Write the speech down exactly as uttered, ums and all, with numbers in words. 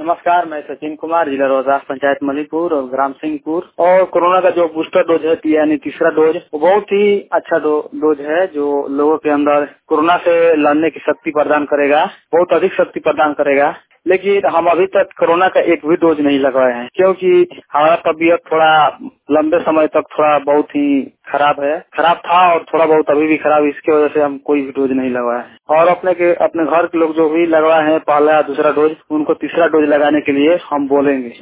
नमस्कार, मैं सचिन कुमार, जिला रोहतास, पंचायत मलीपुर और ग्राम सिंहपुर। और कोरोना का जो बूस्टर डोज है यानी तीसरा डोज, वो बहुत ही अच्छा डो, डोज है जो लोगों के अंदर कोरोना से लड़ने की शक्ति प्रदान करेगा, बहुत अधिक शक्ति प्रदान करेगा। लेकिन हम अभी तक कोरोना का एक भी डोज नहीं लगवाए हैं, क्योंकि हमारा तबीयत थोड़ा लंबे समय तक थोड़ा बहुत ही खराब है, खराब था और थोड़ा बहुत अभी भी खराब, इसकी वजह से हम कोई भी डोज नहीं लगवाए हैं। और अपने के अपने घर के लोग जो भी लगवाए हैं पहला दूसरा डोज, उनको तीसरा डोज लगाने के लिए हम बोलेंगे।